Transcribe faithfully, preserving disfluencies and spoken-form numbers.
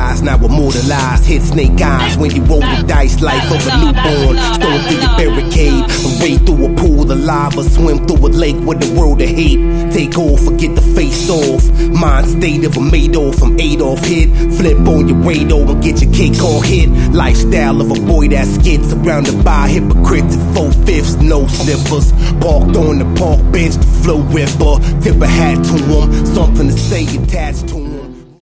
rise, now immortalized. Hit snake eyes when you roll the dice. Life of a newborn, stone through your barricade. Wade through a pool of lava, swim through a lake with the world of hate. Take off, forget the face off. Mind state of a Madoff from Adolf hit. Flip on your radar and get your cake all hit. Lifestyle of a boy that skids, surrounded by hypocrites and four-fifths, no sniffers. Parked on the park bench, the flow ripper. Tip a hat to him, something to say attached to